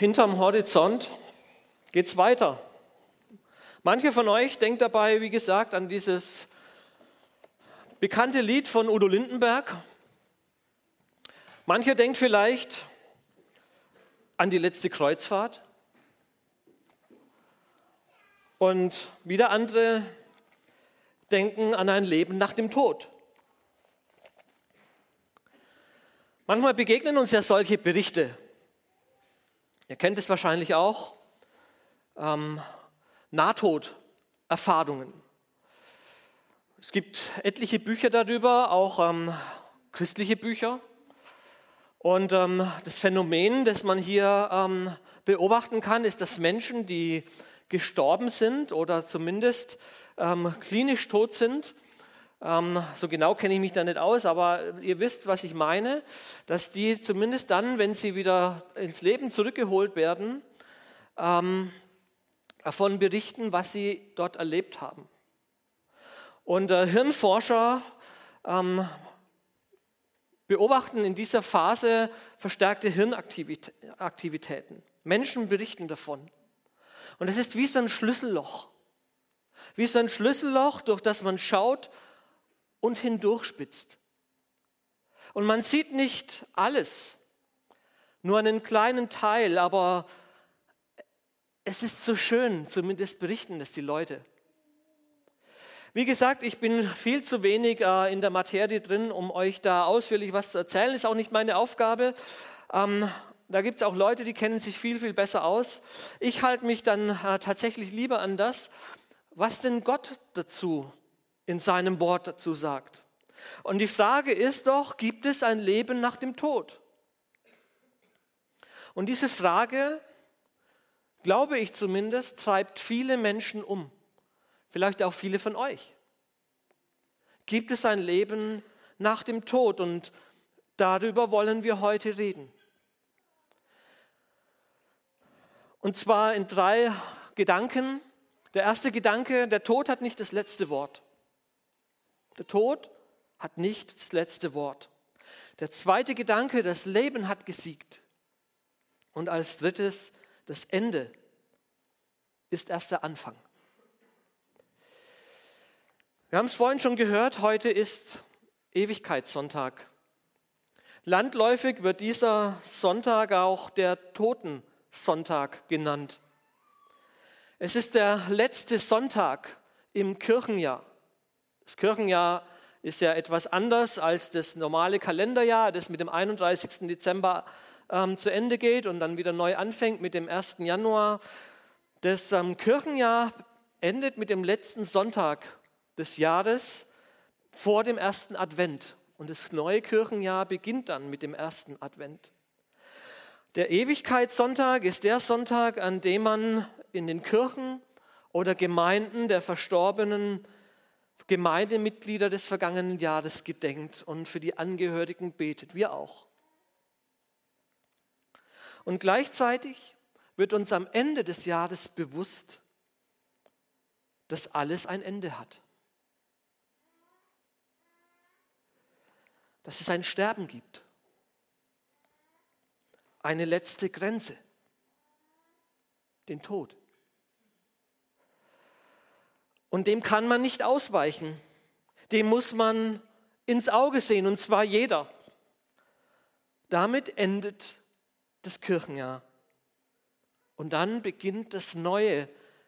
Hinterm Horizont geht's weiter. Manche von euch denkt dabei, wie gesagt, an dieses bekannte Lied von Udo Lindenberg. Manche denkt vielleicht an die letzte Kreuzfahrt. Und wieder andere denken an ein Leben nach dem Tod. Manchmal begegnen uns ja solche Berichte. Ihr kennt es wahrscheinlich auch. Nahtoderfahrungen. Es gibt etliche Bücher darüber, auch christliche Bücher. Und das Phänomen, das man hier beobachten kann, ist, dass Menschen, die gestorben sind oder zumindest klinisch tot sind, so genau kenne ich mich da nicht aus, aber ihr wisst, was ich meine, dass die zumindest dann, wenn sie wieder ins Leben zurückgeholt werden, davon berichten, was sie dort erlebt haben. Und Hirnforscher beobachten in dieser Phase verstärkte Hirnaktivitäten. Menschen berichten davon. Und es ist wie so ein Schlüsselloch. Wie so ein Schlüsselloch, durch das man schaut und hindurchspitzt. Und man sieht nicht alles, nur einen kleinen Teil, aber es ist so schön, zumindest berichten es die Leute. Wie gesagt, ich bin viel zu wenig in der Materie drin, um euch da ausführlich was zu erzählen. Ist auch nicht meine Aufgabe. Da gibt es auch Leute, die kennen sich viel, viel besser aus. Ich halte mich dann tatsächlich lieber an das, was denn Gott dazu in seinem Wort dazu sagt. Und die Frage ist doch, gibt es ein Leben nach dem Tod? Und diese Frage, glaube ich zumindest, treibt viele Menschen um. Vielleicht auch viele von euch. Gibt es ein Leben nach dem Tod? Und darüber wollen wir heute reden. Und zwar in 3 Gedanken. Der erste Gedanke, der Tod hat nicht das letzte Wort. Der Tod hat nicht das letzte Wort. Der zweite Gedanke, das Leben hat gesiegt. Und als drittes, das Ende ist erst der Anfang. Wir haben es vorhin schon gehört, heute ist Ewigkeitssonntag. Landläufig wird dieser Sonntag auch der Totensonntag genannt. Es ist der letzte Sonntag im Kirchenjahr. Das Kirchenjahr ist ja etwas anders als das normale Kalenderjahr, das mit dem 31. Dezember zu Ende geht und dann wieder neu anfängt mit dem 1. Januar. Das Kirchenjahr endet mit dem letzten Sonntag des Jahres vor dem ersten Advent. Und das neue Kirchenjahr beginnt dann mit dem ersten Advent. Der Ewigkeitssonntag ist der Sonntag, an dem man in den Kirchen oder Gemeinden der verstorbenen Gemeindemitglieder des vergangenen Jahres gedenkt und für die Angehörigen betet. Wir auch. Und gleichzeitig wird uns am Ende des Jahres bewusst, dass alles ein Ende hat. Dass es ein Sterben gibt. Eine letzte Grenze. Den Tod. Und dem kann man nicht ausweichen. Dem muss man ins Auge sehen, und zwar jeder. Damit endet das Kirchenjahr. Und dann beginnt das neue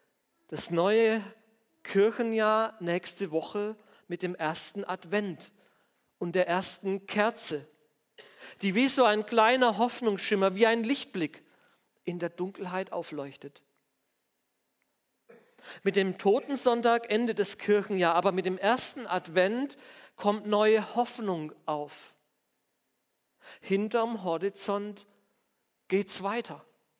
Kirchenjahr nächste Woche mit dem ersten Advent und der ersten Kerze, die wie so ein kleiner Hoffnungsschimmer, wie ein Lichtblick in der Dunkelheit aufleuchtet. Mit dem Totensonntag endet das Kirchenjahr, aber mit dem ersten Advent kommt neue Hoffnung auf. Hinterm Horizont geht's weiter.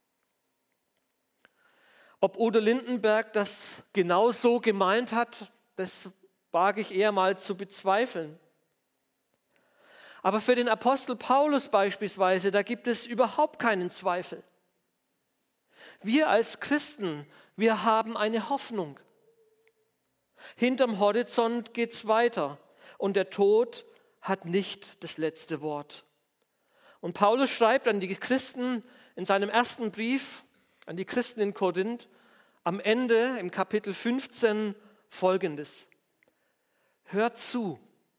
Ob Udo Lindenberg das genau so gemeint hat, das wage ich eher mal zu bezweifeln. Aber für den Apostel Paulus beispielsweise, da gibt es überhaupt keinen Zweifel. Wir als Christen, wir haben eine Hoffnung. Hinterm Horizont geht's weiter und der Tod hat nicht das letzte Wort. Und Paulus schreibt an die Christen in seinem ersten Brief an die Christen in Korinth am Ende im Kapitel 15 Folgendes: Hört zu,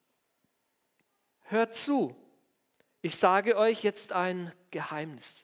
ich sage euch jetzt ein Geheimnis.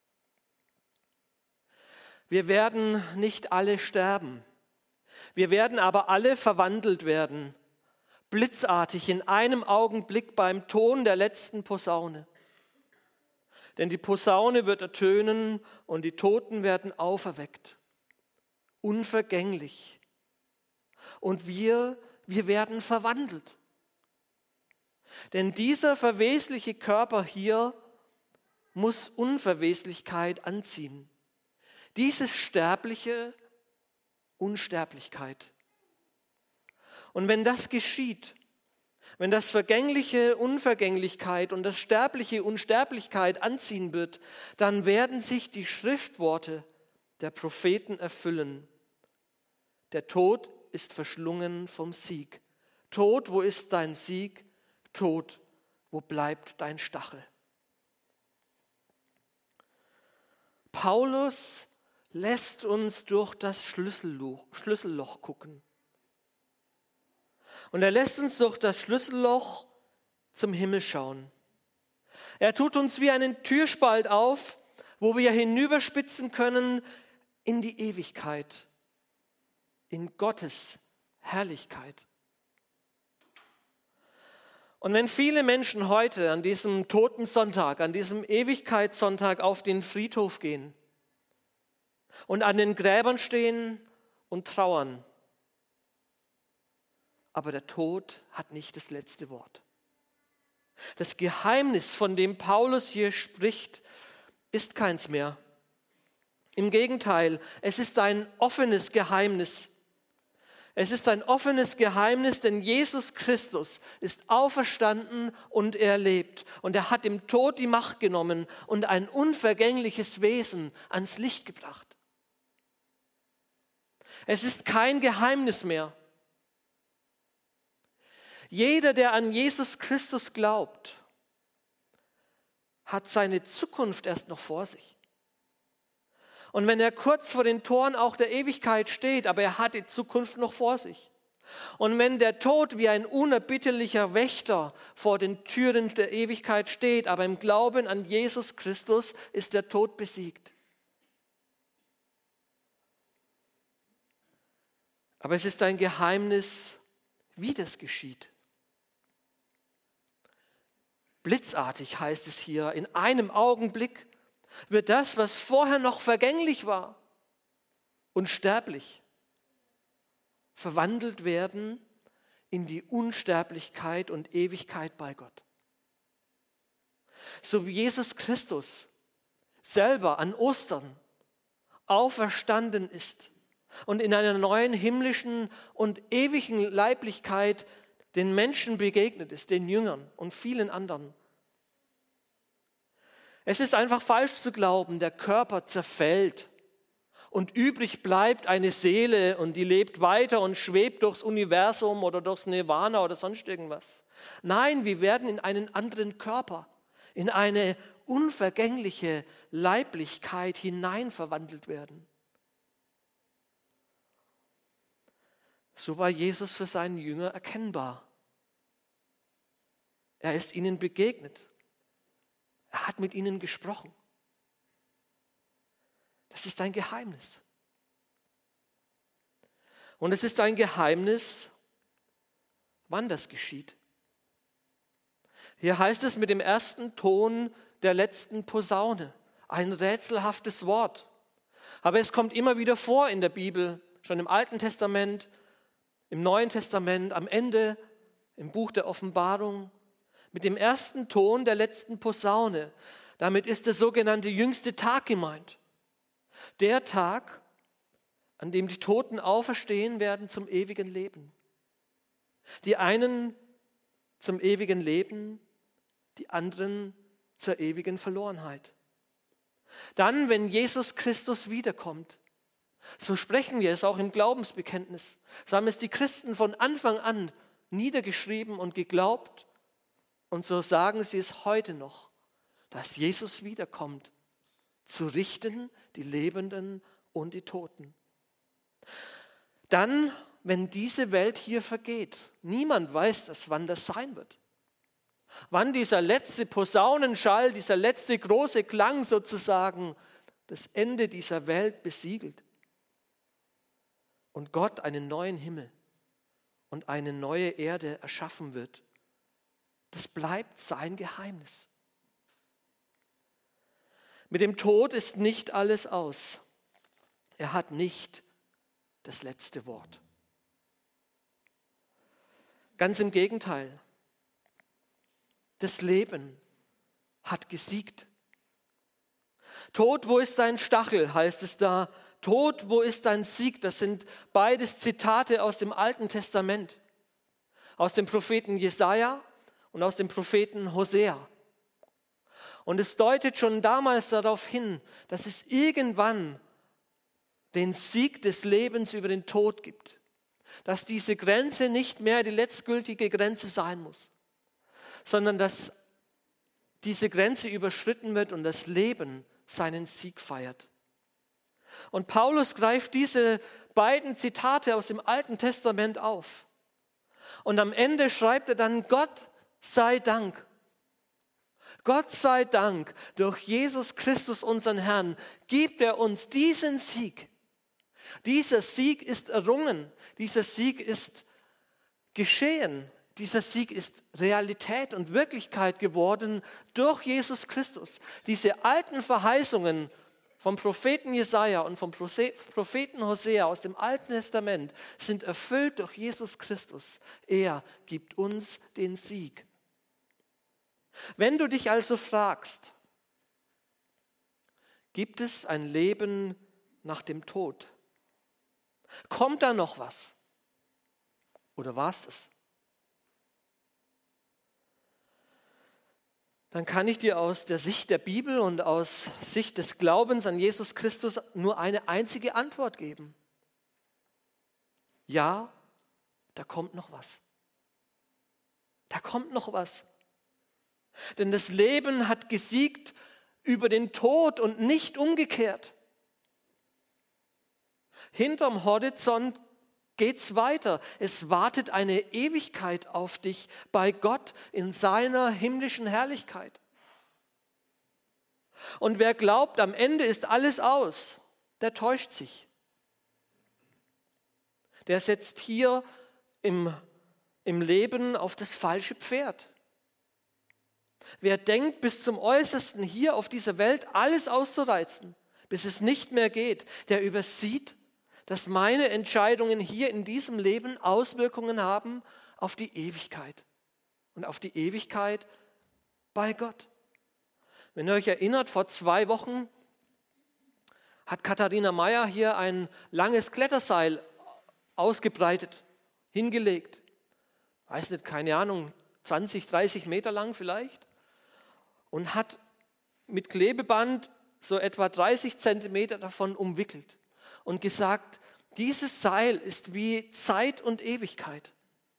Wir werden nicht alle sterben, wir werden aber alle verwandelt werden, blitzartig in einem Augenblick beim Ton der letzten Posaune. Denn die Posaune wird ertönen und die Toten werden auferweckt, unvergänglich. Und wir werden verwandelt. Denn dieser verwesliche Körper hier muss Unverweslichkeit anziehen. Dieses Sterbliche Unsterblichkeit. Und wenn das geschieht, wenn das Vergängliche Unvergänglichkeit und das Sterbliche Unsterblichkeit anziehen wird, dann werden sich die Schriftworte der Propheten erfüllen. Der Tod ist verschlungen vom Sieg. Tod, wo ist dein Sieg? Tod, wo bleibt dein Stachel? Paulus lässt uns durch das Schlüsselloch gucken. Und er lässt uns durch das Schlüsselloch zum Himmel schauen. Er tut uns wie einen Türspalt auf, wo wir hinüberspitzen können in die Ewigkeit, in Gottes Herrlichkeit. Und wenn viele Menschen heute an diesem Totensonntag, an diesem Ewigkeitssonntag auf den Friedhof gehen und an den Gräbern stehen und trauern, aber der Tod hat nicht das letzte Wort. Das Geheimnis, von dem Paulus hier spricht, ist keins mehr. Im Gegenteil, es ist ein offenes Geheimnis. Es ist ein offenes Geheimnis, denn Jesus Christus ist auferstanden und er lebt. Und er hat dem Tod die Macht genommen und ein unvergängliches Wesen ans Licht gebracht. Es ist kein Geheimnis mehr. Jeder, der an Jesus Christus glaubt, hat seine Zukunft erst noch vor sich. Und wenn er kurz vor den Toren auch der Ewigkeit steht, aber er hat die Zukunft noch vor sich. Und wenn der Tod wie ein unerbittlicher Wächter vor den Türen der Ewigkeit steht, aber im Glauben an Jesus Christus ist der Tod besiegt. Aber es ist ein Geheimnis, wie das geschieht. Blitzartig heißt es hier, in einem Augenblick wird das, was vorher noch vergänglich war und sterblich, verwandelt werden in die Unsterblichkeit und Ewigkeit bei Gott. So wie Jesus Christus selber an Ostern auferstanden ist und in einer neuen himmlischen und ewigen Leiblichkeit den Menschen begegnet ist, den Jüngern und vielen anderen. Es ist einfach falsch zu glauben, der Körper zerfällt und übrig bleibt eine Seele und die lebt weiter und schwebt durchs Universum oder durchs Nirvana oder sonst irgendwas. Nein, wir werden in einen anderen Körper, in eine unvergängliche Leiblichkeit hinein verwandelt werden. So war Jesus für seinen Jünger erkennbar. Er ist ihnen begegnet. Er hat mit ihnen gesprochen. Das ist ein Geheimnis. Und es ist ein Geheimnis, wann das geschieht. Hier heißt es mit dem ersten Ton der letzten Posaune. Ein rätselhaftes Wort. Aber es kommt immer wieder vor in der Bibel, schon im Alten Testament, im Neuen Testament, am Ende, im Buch der Offenbarung, mit dem ersten Ton der letzten Posaune. Damit ist der sogenannte jüngste Tag gemeint. Der Tag, an dem die Toten auferstehen werden zum ewigen Leben. Die einen zum ewigen Leben, die anderen zur ewigen Verlorenheit. Dann, wenn Jesus Christus wiederkommt, so sprechen wir es auch im Glaubensbekenntnis. So haben es die Christen von Anfang an niedergeschrieben und geglaubt. Und so sagen sie es heute noch, dass Jesus wiederkommt zu richten, die Lebenden und die Toten. Dann, wenn diese Welt hier vergeht, niemand weiß das, wann das sein wird. Wann dieser letzte Posaunenschall, dieser letzte große Klang sozusagen das Ende dieser Welt besiegelt und Gott einen neuen Himmel und eine neue Erde erschaffen wird, das bleibt sein Geheimnis. Mit dem Tod ist nicht alles aus. Er hat nicht das letzte Wort. Ganz im Gegenteil. Das Leben hat gesiegt. Tod, wo ist dein Stachel, heißt es da. Tod, wo ist dein Sieg? Das sind beides Zitate aus dem Alten Testament. Aus dem Propheten Jesaja und aus dem Propheten Hosea. Und es deutet schon damals darauf hin, dass es irgendwann den Sieg des Lebens über den Tod gibt. Dass diese Grenze nicht mehr die letztgültige Grenze sein muss, sondern dass diese Grenze überschritten wird und das Leben seinen Sieg feiert. Und Paulus greift diese beiden Zitate aus dem Alten Testament auf. Und am Ende schreibt er dann, Gott sei Dank. Gott sei Dank, durch Jesus Christus, unseren Herrn, gibt er uns diesen Sieg. Dieser Sieg ist errungen, dieser Sieg ist geschehen, dieser Sieg ist Realität und Wirklichkeit geworden durch Jesus Christus. Diese alten Verheißungen vom Propheten Jesaja und vom Propheten Hosea aus dem Alten Testament sind erfüllt durch Jesus Christus. Er gibt uns den Sieg. Wenn du dich also fragst, gibt es ein Leben nach dem Tod? Kommt da noch was? Oder war es das? Dann kann ich dir aus der Sicht der Bibel und aus Sicht des Glaubens an Jesus Christus nur eine einzige Antwort geben. Ja, da kommt noch was. Da kommt noch was. Denn das Leben hat gesiegt über den Tod und nicht umgekehrt. Hinterm Horizont geht's weiter. Es wartet eine Ewigkeit auf dich bei Gott in seiner himmlischen Herrlichkeit. Und wer glaubt, am Ende ist alles aus, der täuscht sich. Der setzt hier im Leben auf das falsche Pferd. Wer denkt, bis zum Äußersten hier auf dieser Welt alles auszureizen, bis es nicht mehr geht, der übersieht, dass meine Entscheidungen hier in diesem Leben Auswirkungen haben auf die Ewigkeit und auf die Ewigkeit bei Gott. Wenn ihr euch erinnert, vor 2 Wochen hat Katharina Meyer hier ein langes Kletterseil ausgebreitet, hingelegt. Weiß nicht, keine Ahnung, 20, 30 Meter lang vielleicht. Und hat mit Klebeband so etwa 30 Zentimeter davon umwickelt und gesagt, dieses Seil ist wie Zeit und Ewigkeit.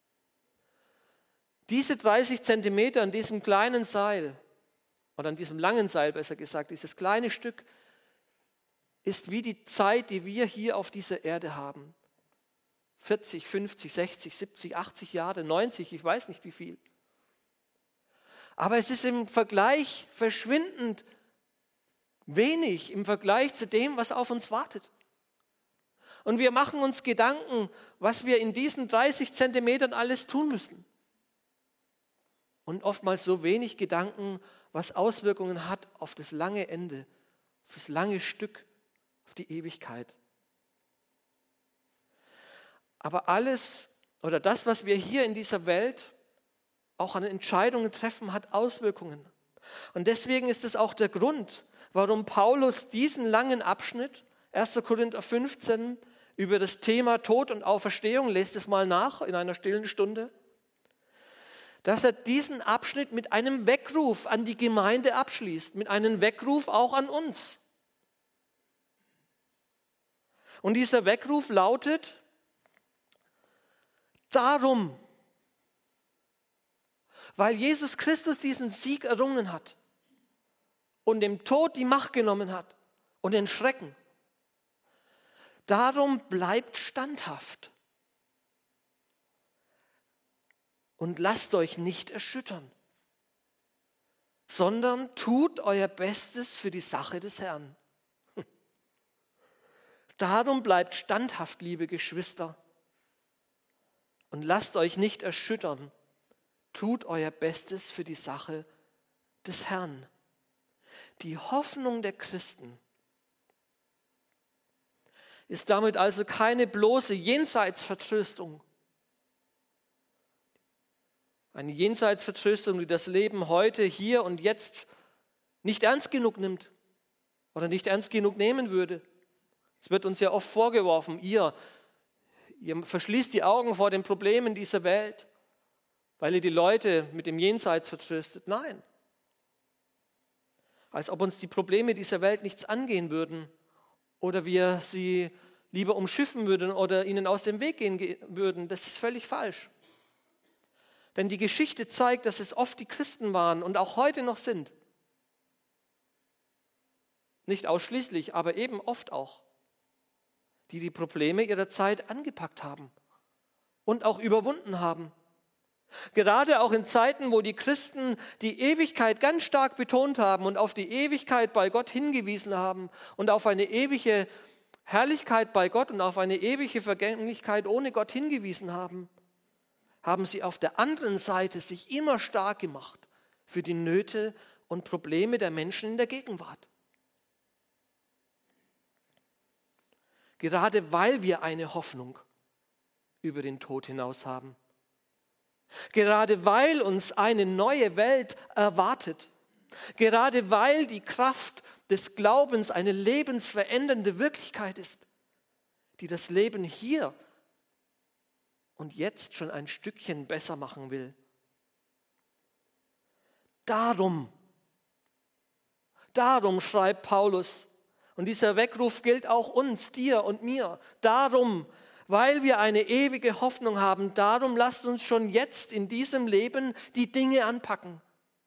Diese 30 Zentimeter an diesem kleinen Seil, oder an diesem langen Seil besser gesagt, dieses kleine Stück, ist wie die Zeit, die wir hier auf dieser Erde haben. 40, 50, 60, 70, 80 Jahre, 90, ich weiß nicht wie viel. Aber es ist im Vergleich verschwindend wenig im Vergleich zu dem, was auf uns wartet. Und wir machen uns Gedanken, was wir in diesen 30 Zentimetern alles tun müssen. Und oftmals so wenig Gedanken, was Auswirkungen hat auf das lange Ende, auf das lange Stück, auf die Ewigkeit. Aber alles oder das, was wir hier in dieser Welt auch an Entscheidungen treffen, hat Auswirkungen. Und deswegen ist es auch der Grund, warum Paulus diesen langen Abschnitt, 1. Korinther 15, über das Thema Tod und Auferstehung, lest es mal nach in einer stillen Stunde, dass er diesen Abschnitt mit einem Weckruf an die Gemeinde abschließt, mit einem Weckruf auch an uns. Und dieser Weckruf lautet, darum, weil Jesus Christus diesen Sieg errungen hat und dem Tod die Macht genommen hat und den Schrecken. Darum bleibt standhaft und lasst euch nicht erschüttern, sondern tut euer Bestes für die Sache des Herrn. Darum bleibt standhaft, liebe Geschwister, und lasst euch nicht erschüttern. Tut euer Bestes für die Sache des Herrn. Die Hoffnung der Christen ist damit also keine bloße Jenseitsvertröstung. Eine Jenseitsvertröstung, die das Leben heute, hier und jetzt nicht ernst genug nimmt oder nicht ernst genug nehmen würde. Es wird uns ja oft vorgeworfen, ihr verschließt die Augen vor den Problemen dieser Welt, weil ihr die Leute mit dem Jenseits vertröstet. Nein. Als ob uns die Probleme dieser Welt nichts angehen würden oder wir sie lieber umschiffen würden oder ihnen aus dem Weg gehen würden. Das ist völlig falsch. Denn die Geschichte zeigt, dass es oft die Christen waren und auch heute noch sind. Nicht ausschließlich, aber eben oft auch, die die Probleme ihrer Zeit angepackt haben und auch überwunden haben. Gerade auch in Zeiten, wo die Christen die Ewigkeit ganz stark betont haben und auf die Ewigkeit bei Gott hingewiesen haben und auf eine ewige Herrlichkeit bei Gott und auf eine ewige Vergänglichkeit ohne Gott hingewiesen haben, haben sie auf der anderen Seite sich immer stark gemacht für die Nöte und Probleme der Menschen in der Gegenwart. Gerade weil wir eine Hoffnung über den Tod hinaus haben. Gerade weil uns eine neue Welt erwartet. Gerade weil die Kraft des Glaubens eine lebensverändernde Wirklichkeit ist, die das Leben hier und jetzt schon ein Stückchen besser machen will. Darum schreibt Paulus, und dieser Weckruf gilt auch uns, dir und mir. Darum, weil wir eine ewige Hoffnung haben, darum lasst uns schon jetzt in diesem Leben die Dinge anpacken.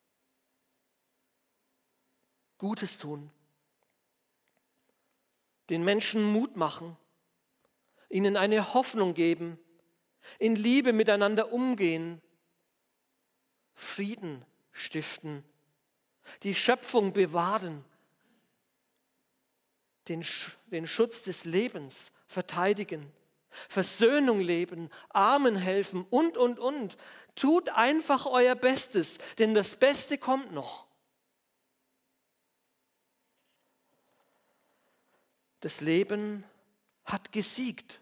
Gutes tun. Den Menschen Mut machen. Ihnen eine Hoffnung geben. In Liebe miteinander umgehen. Frieden stiften. Die Schöpfung bewahren. Den Schutz des Lebens verteidigen, Versöhnung leben, Armen helfen und. Tut einfach euer Bestes, denn das Beste kommt noch. Das Leben hat gesiegt.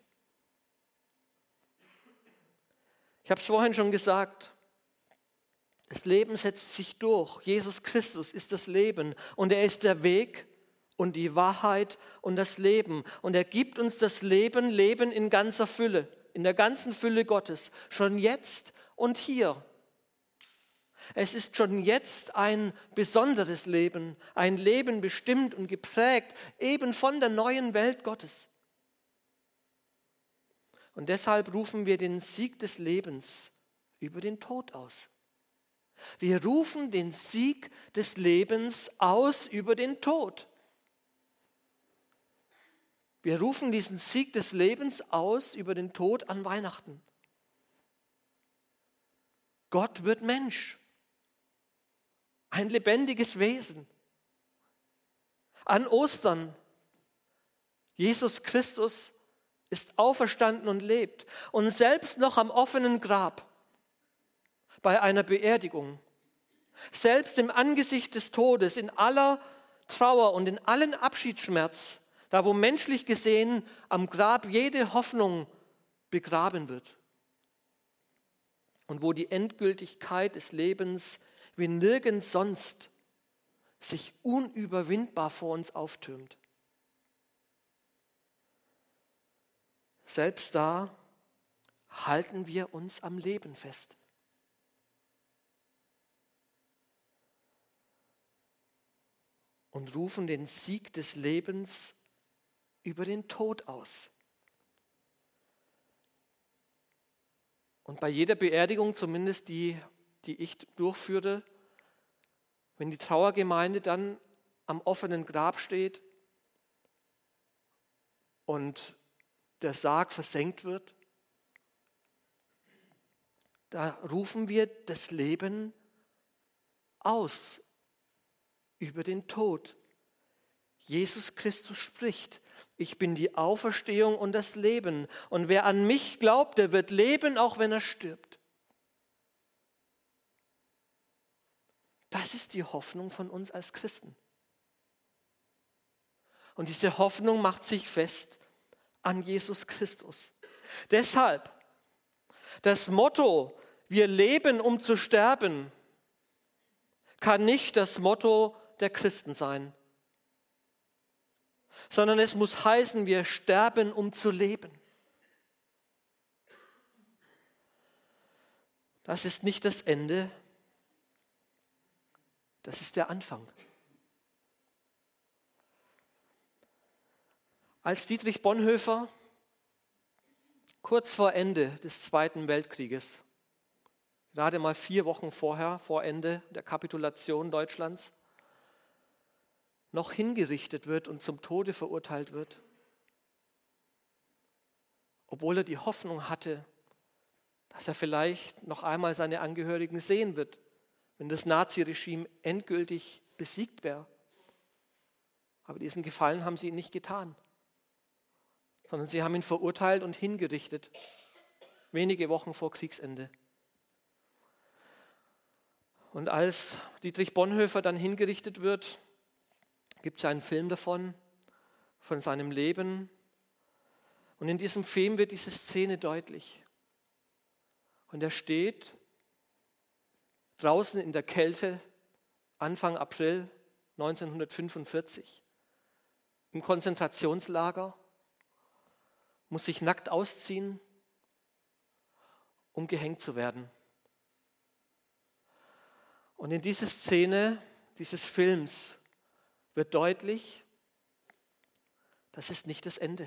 Ich habe es vorhin schon gesagt, das Leben setzt sich durch. Jesus Christus ist das Leben und er ist der Weg und die Wahrheit und das Leben. Und er gibt uns das Leben in ganzer Fülle, in der ganzen Fülle Gottes, schon jetzt und hier. Es ist schon jetzt ein besonderes Leben, ein Leben bestimmt und geprägt eben von der neuen Welt Gottes. Und deshalb rufen wir den Sieg des Lebens über den Tod aus. Wir rufen den Sieg des Lebens aus über den Tod. Wir rufen diesen Sieg des Lebens aus über den Tod an Weihnachten. Gott wird Mensch, ein lebendiges Wesen. An Ostern, Jesus Christus ist auferstanden und lebt. Und selbst noch am offenen Grab, bei einer Beerdigung, selbst im Angesicht des Todes, in aller Trauer und in allen Abschiedsschmerz, da wo menschlich gesehen am Grab jede Hoffnung begraben wird und wo die Endgültigkeit des Lebens wie nirgends sonst sich unüberwindbar vor uns auftürmt. Selbst da halten wir uns am Leben fest. Und rufen den Sieg des Lebens über den Tod aus. Und bei jeder Beerdigung, zumindest die ich durchführe, wenn die Trauergemeinde dann am offenen Grab steht, und der Sarg versenkt wird, da rufen wir das Leben aus über den Tod. Jesus Christus spricht: Ich bin die Auferstehung und das Leben. Und wer an mich glaubt, der wird leben, auch wenn er stirbt. Das ist die Hoffnung von uns als Christen. Und diese Hoffnung macht sich fest an Jesus Christus. Deshalb das Motto, wir leben, um zu sterben, kann nicht das Motto der Christen sein, sondern es muss heißen, wir sterben, um zu leben. Das ist nicht das Ende, das ist der Anfang. Als Dietrich Bonhoeffer kurz vor Ende des Zweiten Weltkrieges, gerade mal 4 Wochen vor Ende der Kapitulation Deutschlands, noch hingerichtet wird und zum Tode verurteilt wird, obwohl er die Hoffnung hatte, dass er vielleicht noch einmal seine Angehörigen sehen wird, wenn das Naziregime endgültig besiegt wäre. Aber diesen Gefallen haben sie ihm nicht getan, sondern sie haben ihn verurteilt und hingerichtet, wenige Wochen vor Kriegsende. Und als Dietrich Bonhoeffer dann hingerichtet wird, gibt es einen Film davon, von seinem Leben. Und in diesem Film wird diese Szene deutlich. Und er steht draußen in der Kälte, Anfang April 1945, im Konzentrationslager, muss sich nackt ausziehen, um gehängt zu werden. Und in dieser Szene dieses Films wird deutlich, das ist nicht das Ende.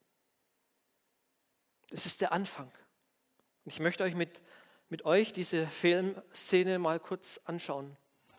Das ist der Anfang. Und ich möchte euch mit euch diese Filmszene mal kurz anschauen.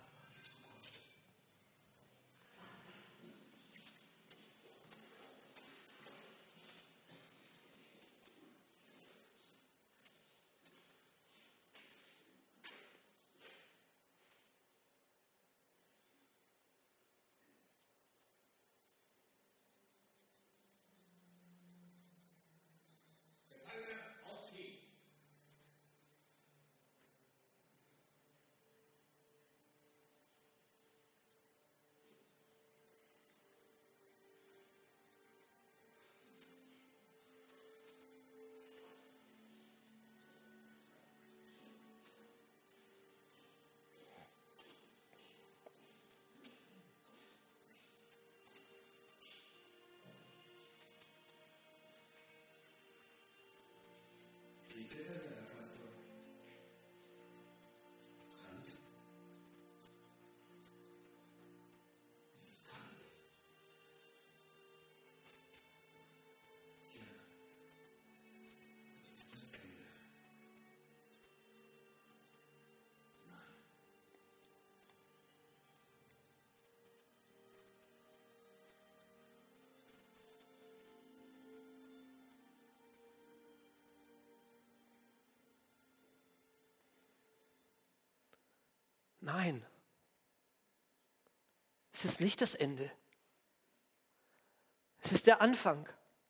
Nein, es ist nicht das Ende. Es ist der Anfang.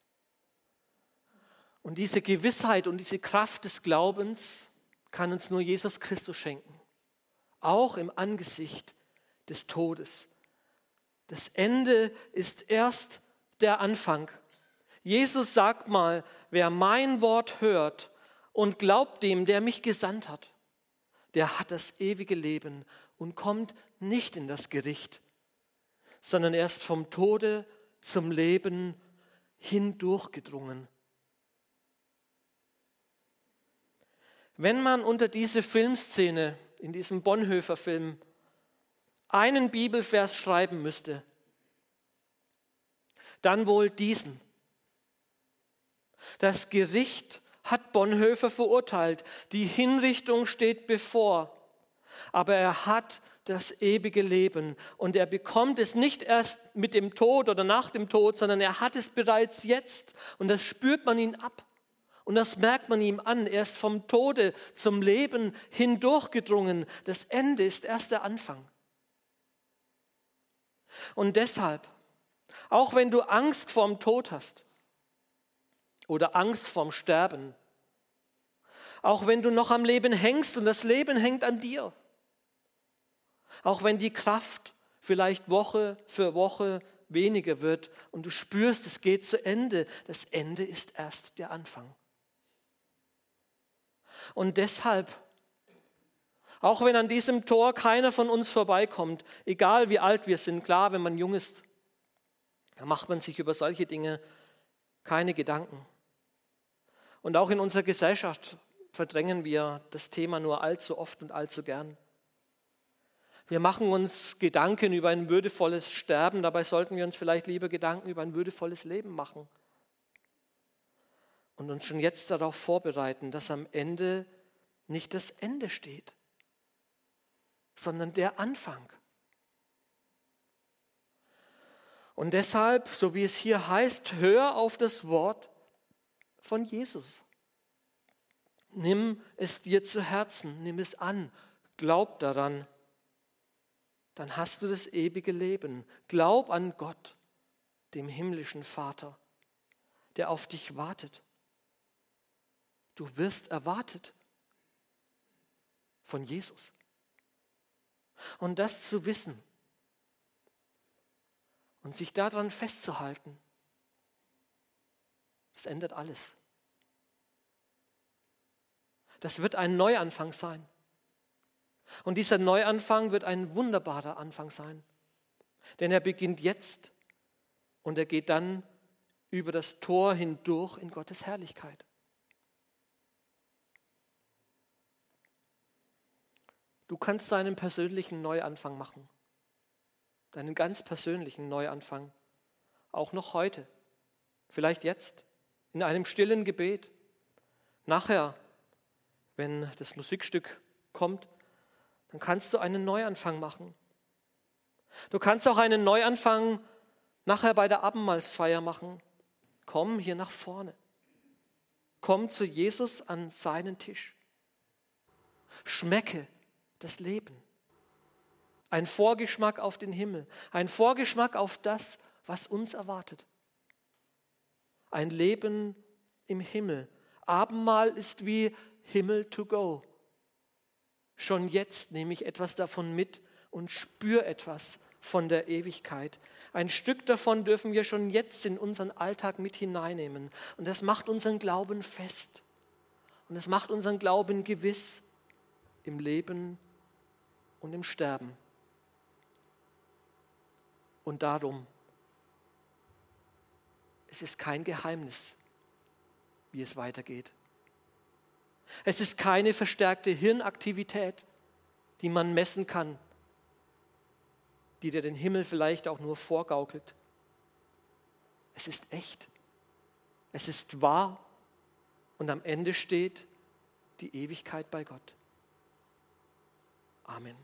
Und diese Gewissheit und diese Kraft des Glaubens kann uns nur Jesus Christus schenken. Auch im Angesicht des Todes. Das Ende ist erst der Anfang. Jesus sagt mal, wer mein Wort hört und glaubt dem, der mich gesandt hat, der hat das ewige Leben und kommt nicht in das Gericht, sondern er ist vom Tode zum Leben hindurchgedrungen. Wenn man unter diese Filmszene, in diesem Bonhoeffer-Film, einen Bibelvers schreiben müsste, dann wohl diesen. Das Gericht hat Bonhoeffer verurteilt. Die Hinrichtung steht bevor. Aber er hat das ewige Leben. Und er bekommt es nicht erst mit dem Tod oder nach dem Tod, sondern er hat es bereits jetzt. Und das spürt man ihn ab. Und das merkt man ihm an. Er ist vom Tode zum Leben hindurchgedrungen. Das Ende ist erst der Anfang. Und deshalb, auch wenn du Angst vorm Tod hast oder Angst vorm Sterben, auch wenn du noch am Leben hängst und das Leben hängt an dir, auch wenn die Kraft vielleicht Woche für Woche weniger wird und du spürst, es geht zu Ende, das Ende ist erst der Anfang. Und deshalb, auch wenn an diesem Tor keiner von uns vorbeikommt, egal wie alt wir sind, klar, wenn man jung ist, da macht man sich über solche Dinge keine Gedanken. Und auch in unserer Gesellschaft verdrängen wir das Thema nur allzu oft und allzu gern. Wir machen uns Gedanken über ein würdevolles Sterben, dabei sollten wir uns vielleicht lieber Gedanken über ein würdevolles Leben machen. Und uns schon jetzt darauf vorbereiten, dass am Ende nicht das Ende steht, sondern der Anfang. Und deshalb, so wie es hier heißt, hör auf das Wort von Jesus. Nimm es dir zu Herzen, nimm es an, glaub daran, dann hast du das ewige Leben. Glaub an Gott, dem himmlischen Vater, der auf dich wartet. Du wirst erwartet von Jesus. Und das zu wissen und sich daran festzuhalten, das ändert alles. Das wird ein Neuanfang sein. Und dieser Neuanfang wird ein wunderbarer Anfang sein. Denn er beginnt jetzt und er geht dann über das Tor hindurch in Gottes Herrlichkeit. Du kannst deinen persönlichen Neuanfang machen. Deinen ganz persönlichen Neuanfang. Auch noch heute. Vielleicht jetzt in einem stillen Gebet. Nachher, wenn das Musikstück kommt, dann kannst du einen Neuanfang machen. Du kannst auch einen Neuanfang nachher bei der Abendmahlsfeier machen. Komm hier nach vorne. Komm zu Jesus an seinen Tisch. Schmecke das Leben. Ein Vorgeschmack auf den Himmel. Ein Vorgeschmack auf das, was uns erwartet. Ein Leben im Himmel. Abendmahl ist wie Himmel to go. Schon jetzt nehme ich etwas davon mit und spüre etwas von der Ewigkeit. Ein Stück davon dürfen wir schon jetzt in unseren Alltag mit hineinnehmen. Und das macht unseren Glauben fest. Und es macht unseren Glauben gewiss im Leben und im Sterben. Und darum, es ist kein Geheimnis, wie es weitergeht. Es ist keine verstärkte Hirnaktivität, die man messen kann, die dir den Himmel vielleicht auch nur vorgaukelt. Es ist echt, es ist wahr und am Ende steht die Ewigkeit bei Gott. Amen.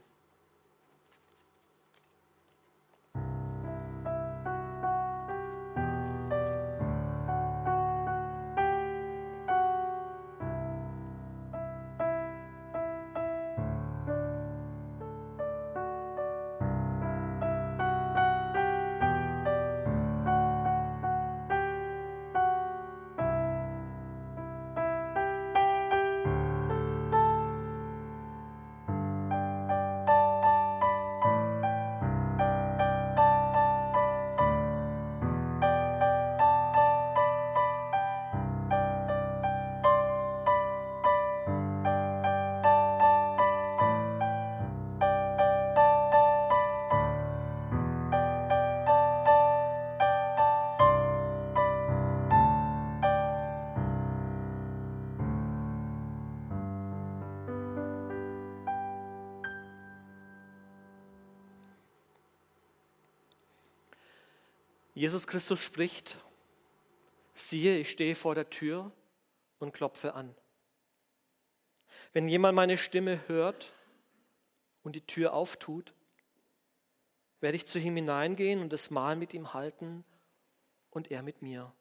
Jesus Christus spricht, siehe, ich stehe vor der Tür und klopfe an. Wenn jemand meine Stimme hört und die Tür auftut, werde ich zu ihm hineingehen und das Mahl mit ihm halten und er mit mir.